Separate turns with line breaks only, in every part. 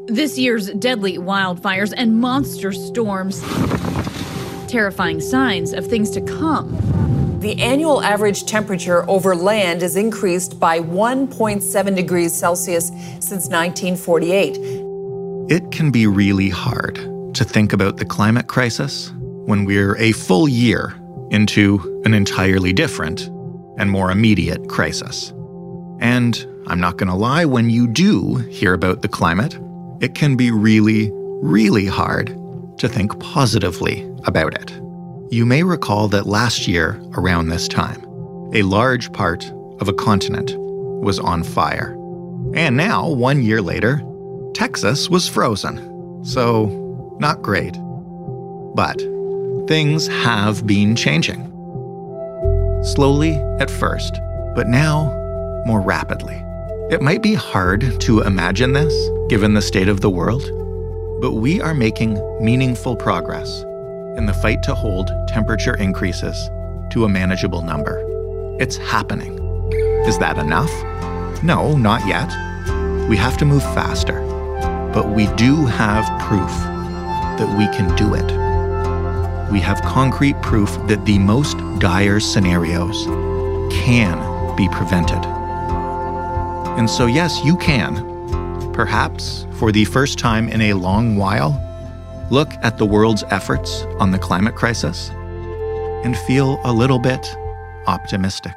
This year's deadly wildfires and monster storms, terrifying signs of things to come.
The annual average temperature over land has increased by 1.7 degrees Celsius since 1948.
It can be really hard to think about the climate crisis when we're a full year into an entirely different and more immediate crisis. And I'm not going to lie, when you do hear about the climate, it can be really, really hard to think positively about it. You may recall that last year, around this time, a large part of a continent was on fire. And now, 1 year later, Texas was frozen. So, not great. But things have been changing. Slowly at first, but now more rapidly. It might be hard to imagine this, given the state of the world, but we are making meaningful progress in the fight to hold temperature increases to a manageable number. It's happening. Is that enough? No, not yet. We have to move faster, but we do have proof that we can do it. We have concrete proof that the most dire scenarios can be prevented. And so yes, you can, perhaps for the first time in a long while, look at the world's efforts on the climate crisis and feel a little bit optimistic.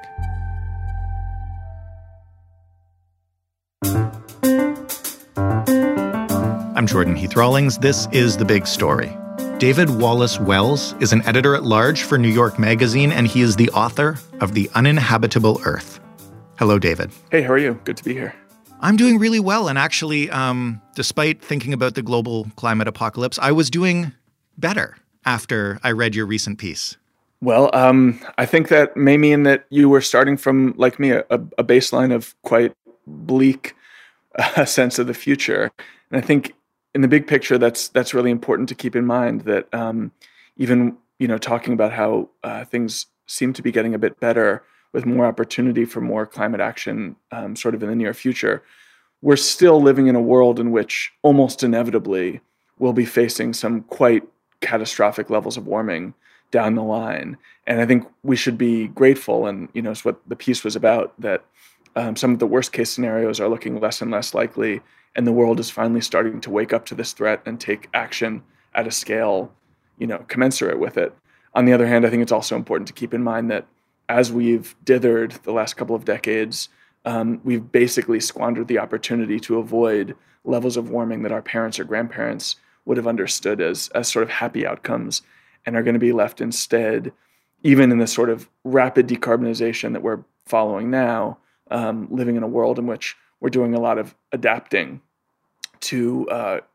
I'm Jordan Heath Rawlings. This is The Big Story. David Wallace Wells is an editor-at-large for New York Magazine, and he is the author of The Uninhabitable Earth. Hello, David.
Hey, how are you? Good to be here.
I'm doing really well, and actually, despite thinking about the global climate apocalypse, I was doing better after I read your recent piece.
Well, I think that may mean that you were starting from, like me, a baseline of quite bleak sense of the future. And I think in the big picture, that's really important to keep in mind that even, talking about how things seem to be getting a bit better with more opportunity for more climate action sort of in the near future, we're still living in a world in which almost inevitably we'll be facing some quite catastrophic levels of warming down the line. And I think we should be grateful, and it's what the piece was about, that some of the worst case scenarios are looking less and less likely, and the world is finally starting to wake up to this threat and take action at a scale, commensurate with it. On the other hand, I think it's also important to keep in mind that as we've dithered the last couple of decades, we've basically squandered the opportunity to avoid levels of warming that our parents or grandparents would have understood as sort of happy outcomes, and are going to be left instead, even in the sort of rapid decarbonization that we're following now, living in a world in which we're doing a lot of adapting to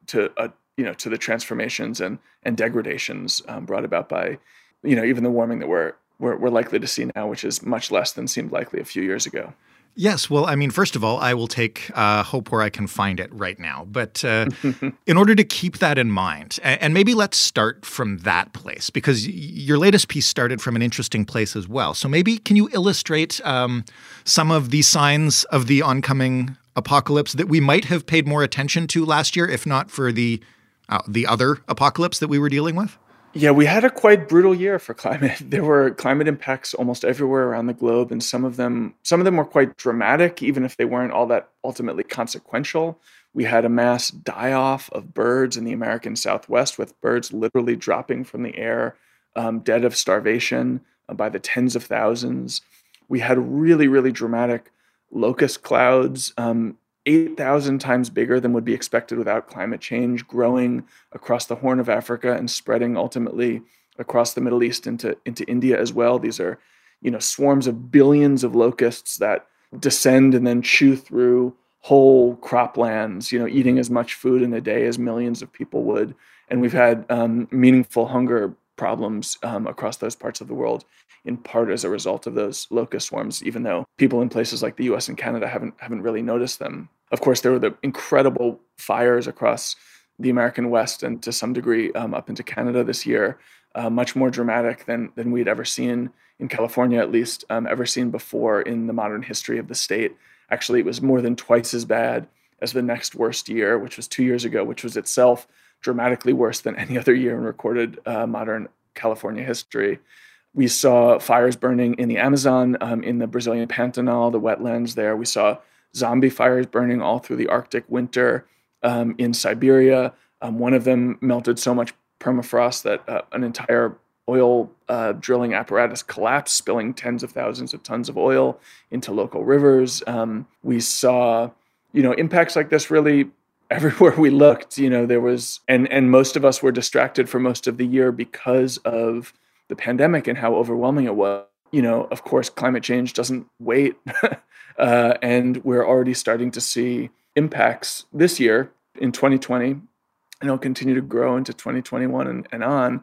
the transformations and degradations brought about by, even the warming that we're likely to see now, which is much less than seemed likely a few years ago.
Yes. Well, I mean, first of all, I will take hope where I can find it right now. But in order to keep that in mind, and maybe let's start from that place, because your latest piece started from an interesting place as well. So maybe can you illustrate some of the signs of the oncoming apocalypse that we might have paid more attention to last year, if not for the other apocalypse that we were dealing with?
Yeah, we had a quite brutal year for climate. There were climate impacts almost everywhere around the globe, and some of them were quite dramatic, even if they weren't all that ultimately consequential. We had a mass die-off of birds in the American Southwest, with birds literally dropping from the air, dead of starvation by the tens of thousands. We had really, really dramatic locust clouds, 8,000 times bigger than would be expected without climate change, growing across the Horn of Africa and spreading ultimately across the Middle East into India as well. These are, swarms of billions of locusts that descend and then chew through whole croplands, eating as much food in a day as millions of people would. And we've had meaningful hunger problems across those parts of the world, in part as a result of those locust swarms, even though people in places like the US and Canada haven't really noticed them. Of course, there were the incredible fires across the American West and to some degree up into Canada this year, much more dramatic than we'd ever seen in California, at least, ever seen before in the modern history of the state. Actually, it was more than twice as bad as the next worst year, which was 2 years ago, which was itself dramatically worse than any other year in recorded modern California history. We saw fires burning in the Amazon, in the Brazilian Pantanal, the wetlands there. We saw zombie fires burning all through the Arctic winter in Siberia. One of them melted so much permafrost that an entire oil drilling apparatus collapsed, spilling tens of thousands of tons of oil into local rivers. We saw, impacts like this really everywhere we looked. There was, and most of us were distracted for most of the year because of the pandemic and how overwhelming it was. Of course, climate change doesn't wait. And we're already starting to see impacts this year in 2020, and it'll continue to grow into 2021 and on,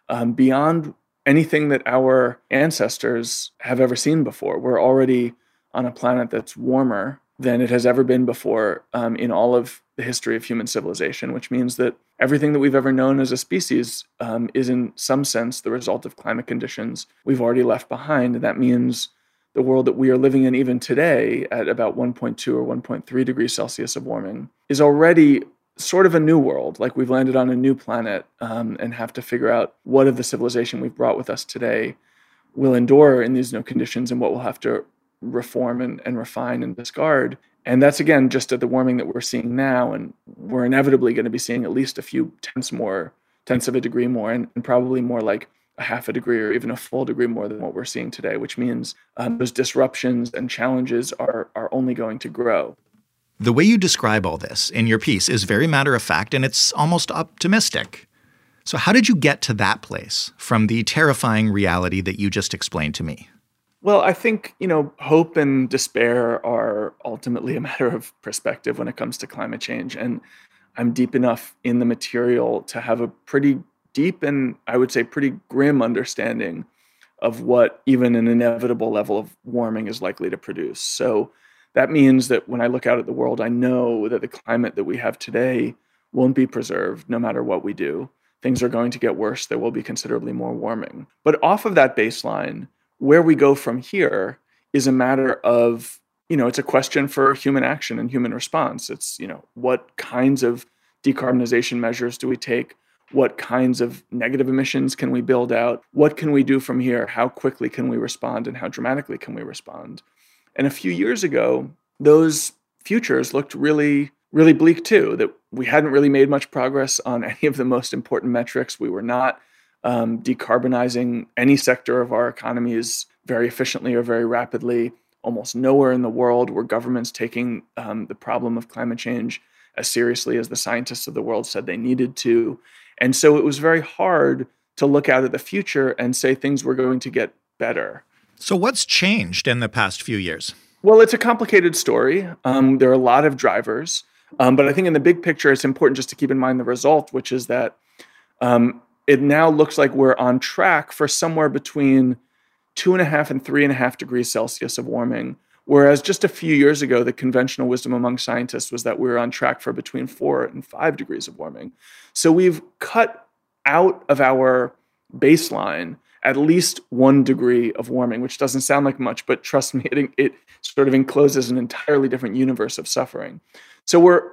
beyond anything that our ancestors have ever seen before. We're already on a planet that's warmer than it has ever been before in all of the history of human civilization, which means that everything that we've ever known as a species is in some sense the result of climate conditions we've already left behind. And that means the world that we are living in even today at about 1.2 or 1.3 degrees Celsius of warming is already sort of a new world, like we've landed on a new planet and have to figure out what of the civilization we've brought with us today will endure in these new conditions and what we'll have to reform and refine and discard. And that's, again, just at the warming that we're seeing now. And we're inevitably going to be seeing at least a few tenths of a degree more, and probably more like a half a degree or even a full degree more than what we're seeing today, which means those disruptions and challenges are only going to grow.
The way you describe all this in your piece is very matter of fact, and it's almost optimistic. So how did you get to that place from the terrifying reality that you just explained to me?
Well, I think, hope and despair are ultimately a matter of perspective when it comes to climate change. And I'm deep enough in the material to have a pretty deep and I would say pretty grim understanding of what even an inevitable level of warming is likely to produce. So that means that when I look out at the world, I know that the climate that we have today won't be preserved no matter what we do. Things are going to get worse. There will be considerably more warming. But off of that baseline, where we go from here is a matter of, it's a question for human action and human response. It's, what kinds of decarbonization measures do we take? What kinds of negative emissions can we build out? What can we do from here? How quickly can we respond and how dramatically can we respond? And a few years ago, those futures looked really, really bleak too, that we hadn't really made much progress on any of the most important metrics. We were not decarbonizing any sector of our economies very efficiently or very rapidly. Almost nowhere in the world were governments taking the problem of climate change as seriously as the scientists of the world said they needed to. And so it was very hard to look out at the future and say things were going to get better.
So what's changed in the past few years?
Well, it's a complicated story. There are a lot of drivers. But I think in the big picture, it's important just to keep in mind the result, which is that it now looks like we're on track for somewhere between 2.5 and 3.5 degrees Celsius of warming. Whereas just a few years ago, the conventional wisdom among scientists was that we were on track for between 4 and 5 degrees of warming. So we've cut out of our baseline at least 1 degree of warming, which doesn't sound like much, but trust me, it sort of encloses an entirely different universe of suffering. So we're,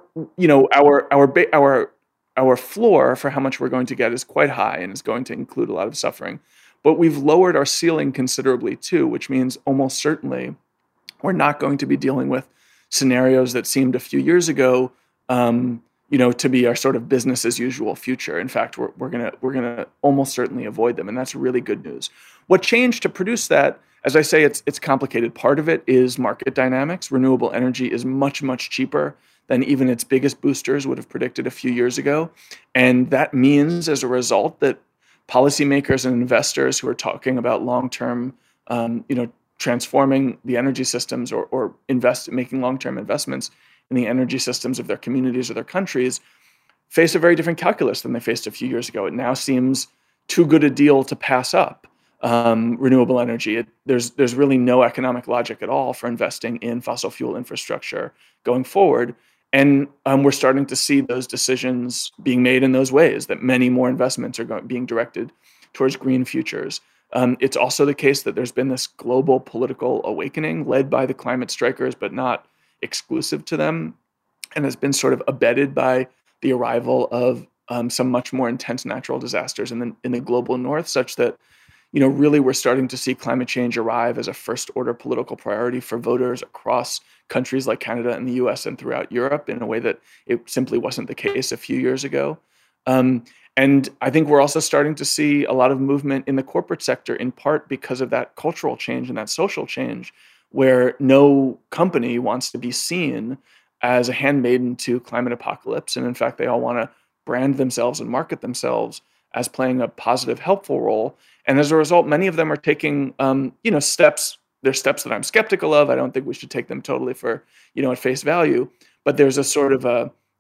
our floor for how much we're going to get is quite high and is going to include a lot of suffering. But we've lowered our ceiling considerably too, which means almost certainly we're not going to be dealing with scenarios that seemed a few years ago, to be our sort of business as usual future. In fact, we're gonna almost certainly avoid them, and that's really good news. What changed to produce that? As I say, it's complicated. Part of it is market dynamics. Renewable energy is much, much cheaper than even its biggest boosters would have predicted a few years ago, and that means, as a result, that policymakers and investors who are talking about long-term, transforming the energy systems or making long-term investments in the energy systems of their communities or their countries face a very different calculus than they faced a few years ago. It now seems too good a deal to pass up renewable energy. There's really no economic logic at all for investing in fossil fuel infrastructure going forward. And we're starting to see those decisions being made in those ways, that many more investments are being directed towards green futures. It's also the case that there's been this global political awakening led by the climate strikers, but not exclusive to them, and has been sort of abetted by the arrival of some much more intense natural disasters in the global north, such that really we're starting to see climate change arrive as a first order political priority for voters across countries like Canada and the US and throughout Europe in a way that it simply wasn't the case a few years ago. And I think we're also starting to see a lot of movement in the corporate sector, in part because of that cultural change and that social change, where no company wants to be seen as a handmaiden to climate apocalypse. And in fact, they all want to brand themselves and market themselves as playing a positive, helpful role. And as a result, many of them are taking, steps. There's steps that I'm skeptical of. I don't think we should take them totally for, at face value. But there's a sort of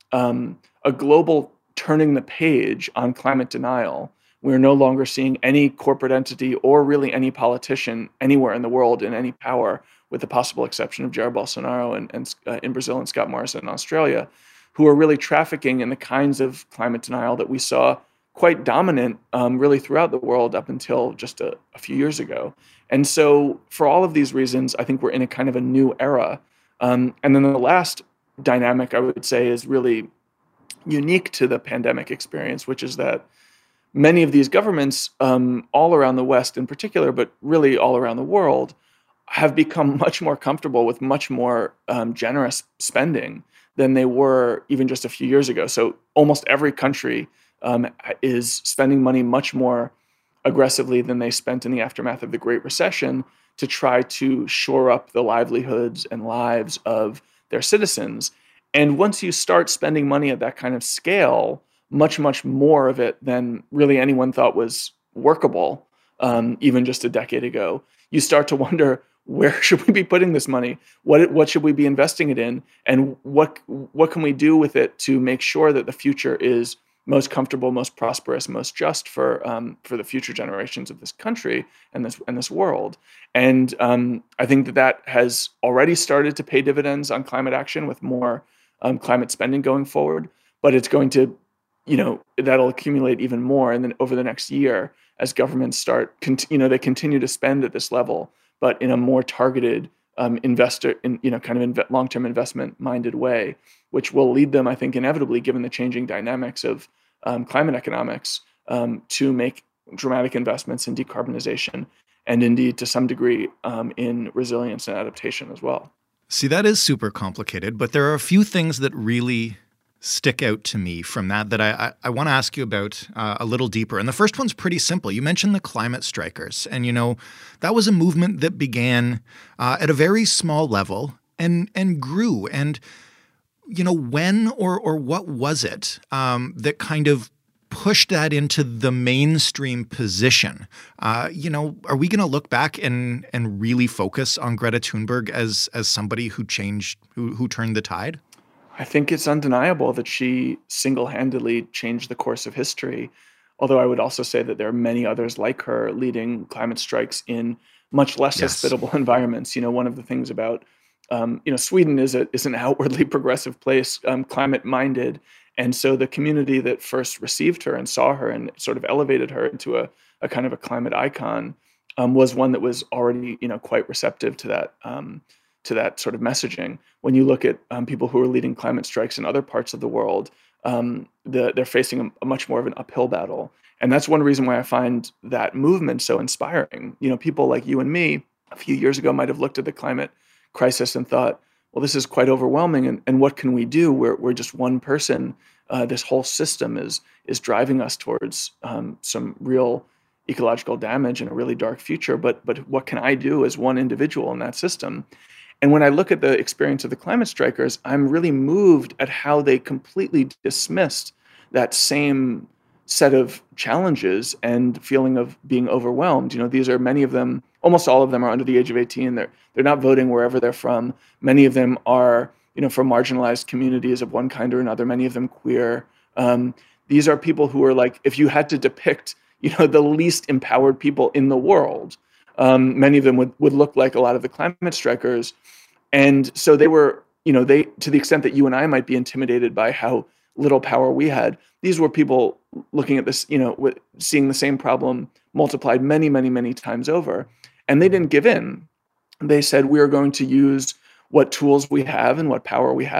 a global turning the page on climate denial. We're no longer seeing any corporate entity or really any politician anywhere in the world in any power, with the possible exception of Jair Bolsonaro and in Brazil and Scott Morrison in Australia, who are really trafficking in the kinds of climate denial that we saw quite dominant really throughout the world up until just a few years ago. And so for all of these reasons, I think we're in a kind of a new era. And then the last dynamic, I would say, is really unique to the pandemic experience, which is that many of these governments all around the West in particular, but really all around the world, have become much more comfortable with much more generous spending than they were even just a few years ago. So almost every country is spending money much more aggressively than they spent in the aftermath of the Great Recession to try to shore up the livelihoods and lives of their citizens. And once you start spending money at that kind of scale, much, much more of it than really anyone thought was workable, even just a decade ago, you start to wonder, where should we be putting this money? What should we be investing it in? And what can we do with it to make sure that the future is most comfortable, most prosperous, most just for the future generations of this country and this world? And I think that has already started to pay dividends on climate action with more climate spending going forward. But it's going to, that'll accumulate even more. And then over the next year, as governments they continue to spend at this level, but in a more targeted long-term investment-minded way, which will lead them, I think, inevitably, given the changing dynamics of climate economics, to make dramatic investments in decarbonization and indeed, to some degree, in resilience and adaptation as well.
See, that is super complicated, but there are a few things that really stick out to me from that I want to ask you about a little deeper. And the first one's pretty simple. You mentioned the climate strikers. And, that was a movement that began at a very small level and grew. And, when or what was it that kind of pushed that into the mainstream position? Are we going to look back and really focus on Greta Thunberg as somebody who turned the tide?
I think it's undeniable that she single-handedly changed the course of history. Although I would also say that there are many others like her leading climate strikes in much less hospitable environments. One of the things about Sweden is an outwardly progressive place, climate-minded. And so the community that first received her and saw her and sort of elevated her into a kind of a climate icon was one that was already, quite receptive to that sort of messaging. When you look at people who are leading climate strikes in other parts of the world, they're facing a much more of an uphill battle. And that's one reason why I find that movement so inspiring. People like you and me a few years ago might have looked at the climate crisis and thought, well, this is quite overwhelming. And what can we do? We're just one person. This whole system is driving us towards some real ecological damage and a really dark future. But what can I do as one individual in that system? And when I look at the experience of the climate strikers, I'm really moved at how they completely dismissed that same set of challenges and feeling of being overwhelmed. These are many of them, almost all of them are under the age of 18. They're not voting wherever they're from. Many of them are, from marginalized communities of one kind or another, many of them queer. These are people who are like, if you had to depict, the least empowered people in the world, many of them would look like a lot of the climate strikers. And so they were, to the extent that you and I might be intimidated by how little power we had, these were people looking at this, seeing the same problem multiplied many, many, many times over. And they didn't give in. They said, we are going to use what tools we have and what power we have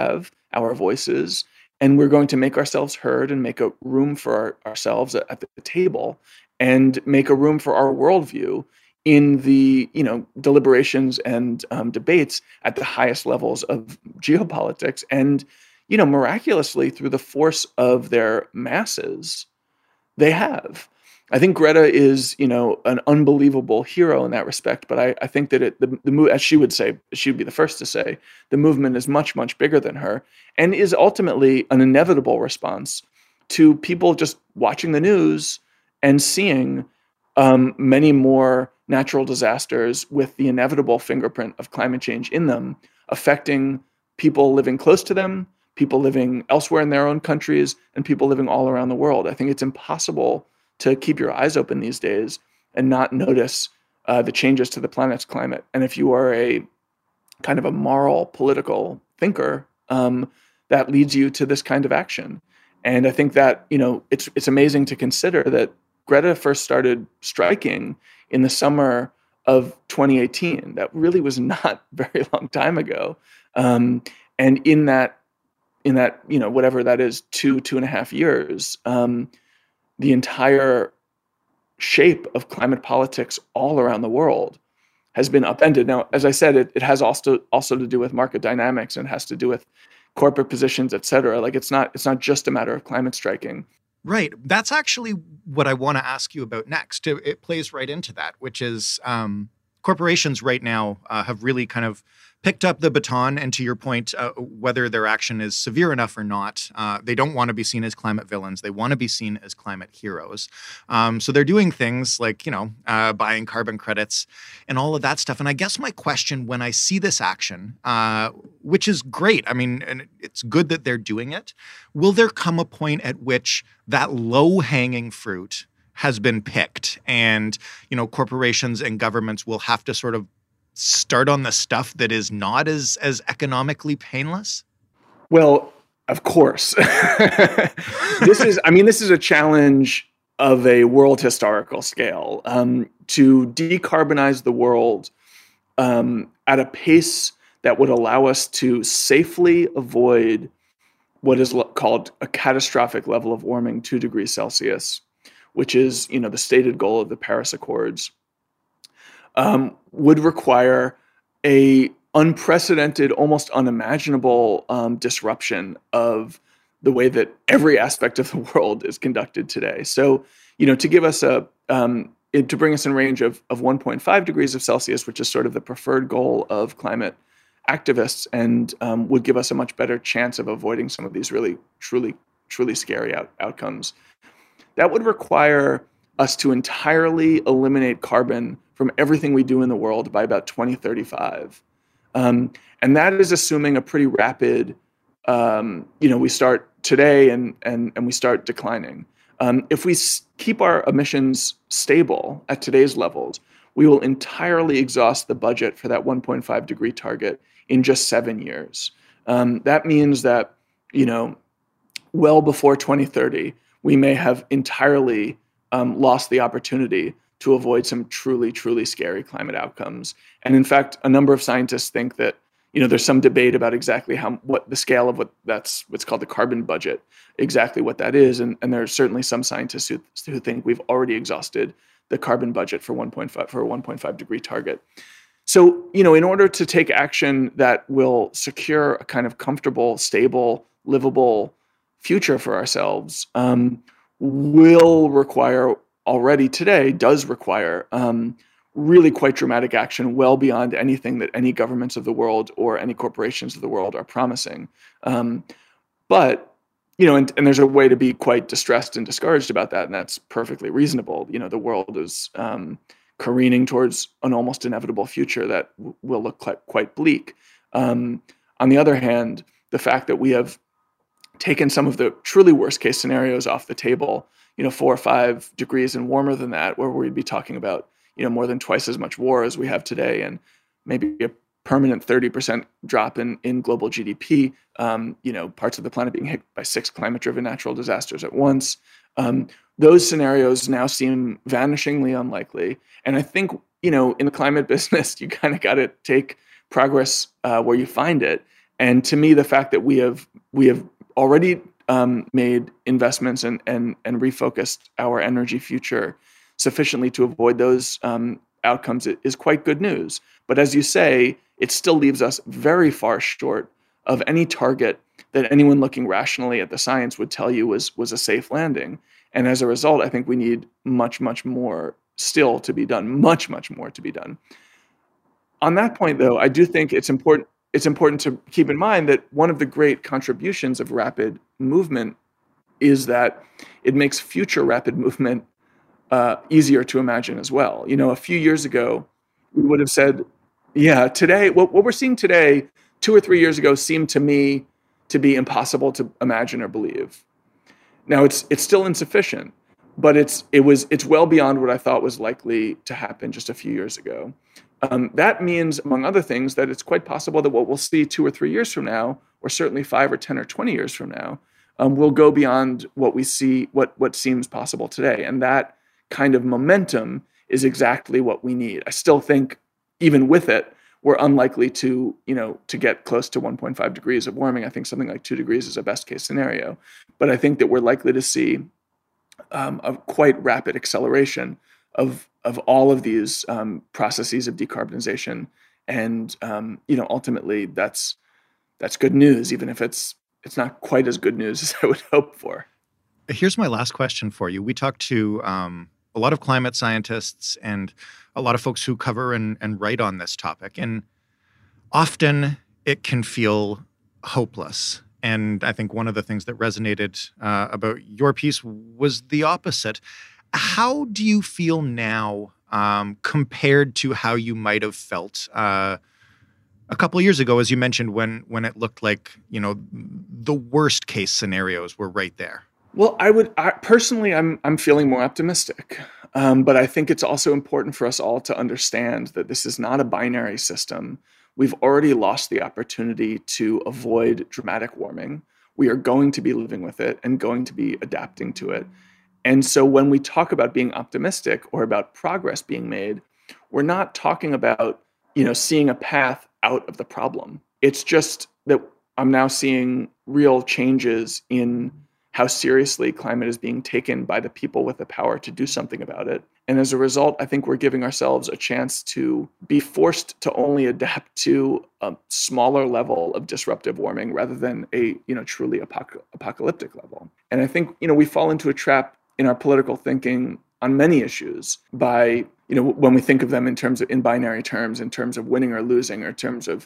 our voices, and we're going to make ourselves heard and make a room for ourselves at the table, and make a room for our worldview in the deliberations and debates at the highest levels of geopolitics. And miraculously, through the force of their masses, they have. I think Greta is, an unbelievable hero in that respect. But I think that as she would say, she would be the first to say, the movement is much, much bigger than her, and is ultimately an inevitable response to people just watching the news and seeing many more natural disasters with the inevitable fingerprint of climate change in them, affecting people living close to them, people living elsewhere in their own countries, and people living all around the world. I think it's impossible to keep your eyes open these days and not notice the changes to the planet's climate. And if you are a kind of a moral, political thinker, that leads you to this kind of action. And I think that, it's amazing to consider that Greta first started striking in the summer of 2018. That really was not a very long time ago. And in that, whatever that is, 2.5 years, the entire shape of climate politics all around the world has been upended. Now, as I said, it has also to do with market dynamics, and has to do with corporate positions, et cetera. Like it's not just a matter of climate striking.
Right. That's actually what I want to ask you about next. It plays right into that, which is corporations right now have really kind of picked up the baton. And to your point, whether their action is severe enough or not, they don't want to be seen as climate villains. They want to be seen as climate heroes. So they're doing things like, buying carbon credits and all of that stuff. And I guess my question when I see this action, which is great, I mean, and it's good that they're doing it, will there come a point at which that low-hanging fruit has been picked and, corporations and governments will have to sort of start on the stuff that is not as economically painless?
Well, of course. This is a challenge of a world historical scale. To decarbonize the world at a pace that would allow us to safely avoid what is called a catastrophic level of warming, 2 degrees Celsius, which is, the stated goal of the Paris Accords, would require a unprecedented, almost unimaginable disruption of the way that every aspect of the world is conducted today. So, to give us to bring us in range of 1.5 degrees of Celsius, which is sort of the preferred goal of climate activists, and would give us a much better chance of avoiding some of these really, truly, truly scary outcomes. That would require us to entirely eliminate carbon from everything we do in the world by about 2035. And that is assuming a pretty rapid, we start today and we start declining. If we keep our emissions stable at today's levels, we will entirely exhaust the budget for that 1.5 degree target in just 7 years. That means that, well before 2030, we may have entirely lost the opportunity to avoid some truly, truly scary climate outcomes. And in fact, a number of scientists think that, there's some debate about exactly what the scale of what's called the carbon budget, exactly what that is. And there are certainly some scientists who think we've already exhausted the carbon budget for a 1.5 degree target. So, in order to take action that will secure a kind of comfortable, stable, livable future for ourselves, does require really quite dramatic action, well beyond anything that any governments of the world or any corporations of the world are promising. But there's a way to be quite distressed and discouraged about that, and that's perfectly reasonable. The world is careening towards an almost inevitable future that will look quite bleak. On the other hand, the fact that we have taken some of the truly worst case scenarios off the table, 4 or 5 degrees and warmer than that, where we'd be talking about, more than twice as much war as we have today, and maybe a permanent 30% drop in global GDP, parts of the planet being hit by 6 climate-driven natural disasters at once. Those scenarios now seem vanishingly unlikely. And I think, in the climate business, you kind of got to take progress where you find it. And to me, the fact that we have already made investments and refocused our energy future sufficiently to avoid those outcomes is quite good news. But as you say, it still leaves us very far short of any target that anyone looking rationally at the science would tell you was a safe landing. And as a result, I think we need much, much more still to be done, much, much more to be done. On that point, though, I do think it's important to keep in mind that one of the great contributions of rapid movement is that it makes future rapid movement easier to imagine as well. A few years ago, we would have said, today, what we're seeing today, 2 or 3 years ago, seemed to me to be impossible to imagine or believe. Now, it's still insufficient, but it's well beyond what I thought was likely to happen just a few years ago. That means, among other things, that it's quite possible that what we'll see 2 or 3 years from now, or certainly 5 or 10 or 20 years from now, will go beyond what we see, what seems possible today. And that kind of momentum is exactly what we need. I still think, even with it, we're unlikely to get close to 1.5 degrees of warming. I think something like 2 degrees is a best case scenario. But I think that we're likely to see a quite rapid acceleration of all of these processes of decarbonization, and ultimately that's good news, even if it's not quite as good news as I would hope for.
Here's my last question for you. We talked to a lot of climate scientists and a lot of folks who cover and write on this topic, and often it can feel hopeless. And I think one of the things that resonated about your piece was the opposite. How do you feel now compared to how you might have felt a couple of years ago, as you mentioned, when it looked like, the worst case scenarios were right there?
Well, personally, I'm feeling more optimistic. But I think it's also important for us all to understand that this is not a binary system. We've already lost the opportunity to avoid dramatic warming. We are going to be living with it and going to be adapting to it. And so when we talk about being optimistic or about progress being made, we're not talking about, seeing a path out of the problem. It's just that I'm now seeing real changes in how seriously climate is being taken by the people with the power to do something about it. And as a result, I think we're giving ourselves a chance to be forced to only adapt to a smaller level of disruptive warming rather than a truly apocalyptic level. And I think we fall into a trap in our political thinking on many issues by when we think of them in binary terms, in terms of winning or losing, or in terms of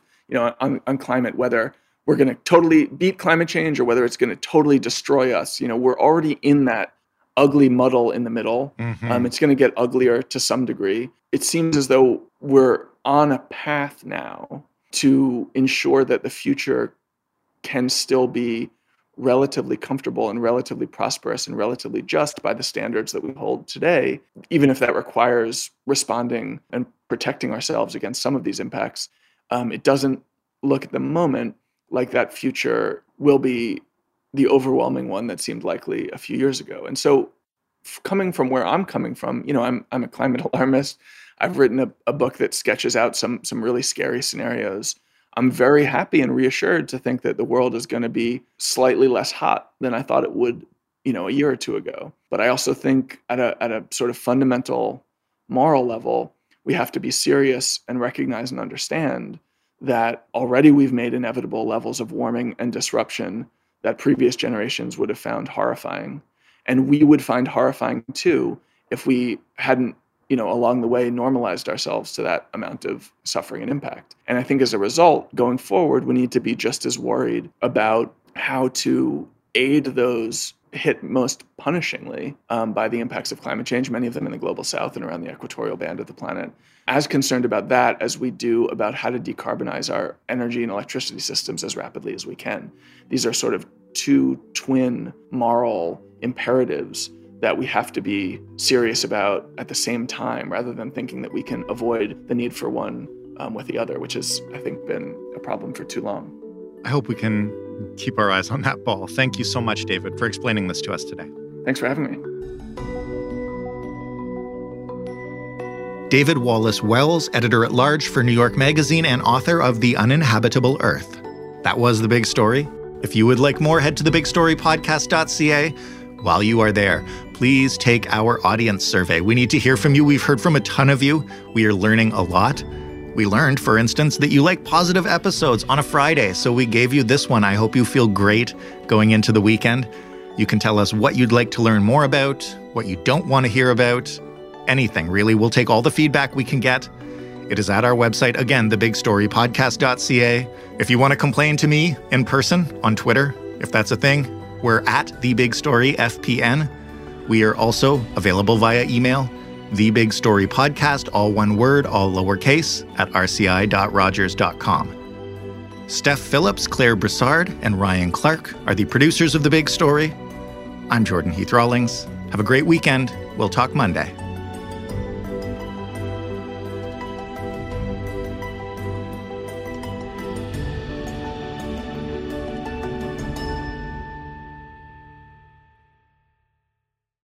on climate, whether we're going to totally beat climate change or whether it's going to totally destroy us. We're already in that ugly muddle in the middle. Mm-hmm. It's going to get uglier to some degree. It seems as though we're on a path now to ensure that the future can still be relatively comfortable and relatively prosperous and relatively just by the standards that we hold today, even if that requires responding and protecting ourselves against some of these impacts. It doesn't look at the moment like that future will be the overwhelming one that seemed likely a few years ago. And so coming from where I'm coming from, I'm a climate alarmist. I've written a book that sketches out some really scary scenarios. I'm very happy and reassured to think that the world is going to be slightly less hot than I thought it would, a year or two ago. But I also think at a sort of fundamental moral level, we have to be serious and recognize and understand that already we've made inevitable levels of warming and disruption that previous generations would have found horrifying. And we would find horrifying too if we hadn't, along the way normalized ourselves to that amount of suffering and impact. And I think as a result, going forward, we need to be just as worried about how to aid those hit most punishingly by the impacts of climate change, many of them in the global south and around the equatorial band of the planet, as concerned about that as we do about how to decarbonize our energy and electricity systems as rapidly as we can. These are sort of two twin moral imperatives that we have to be serious about at the same time, rather than thinking that we can avoid the need for one with the other, which has, I think, been a problem for too long.
I hope we can keep our eyes on that ball. Thank you so much, David, for explaining this to us today.
Thanks for having me.
David Wallace Wells, editor-at-large for New York Magazine and author of The Uninhabitable Earth. That was The Big Story. If you would like more, head to thebigstorypodcast.ca. While you are there, please take our audience survey. We need to hear from you. We've heard from a ton of you. We are learning a lot. We learned, for instance, that you like positive episodes on a Friday, so we gave you this one. I hope you feel great going into the weekend. You can tell us what you'd like to learn more about, what you don't want to hear about, anything, really. We'll take all the feedback we can get. It is at our website, again, thebigstorypodcast.ca. If you want to complain to me in person on Twitter, if that's a thing, we're at TheBigStoryFPN. We are also available via email, TheBigStoryPodcast, all one word, all lowercase, at rci.rogers.com. Steph Phillips, Claire Broussard, and Ryan Clark are the producers of The Big Story. I'm Jordan Heath Rawlings. Have a great weekend. We'll talk Monday.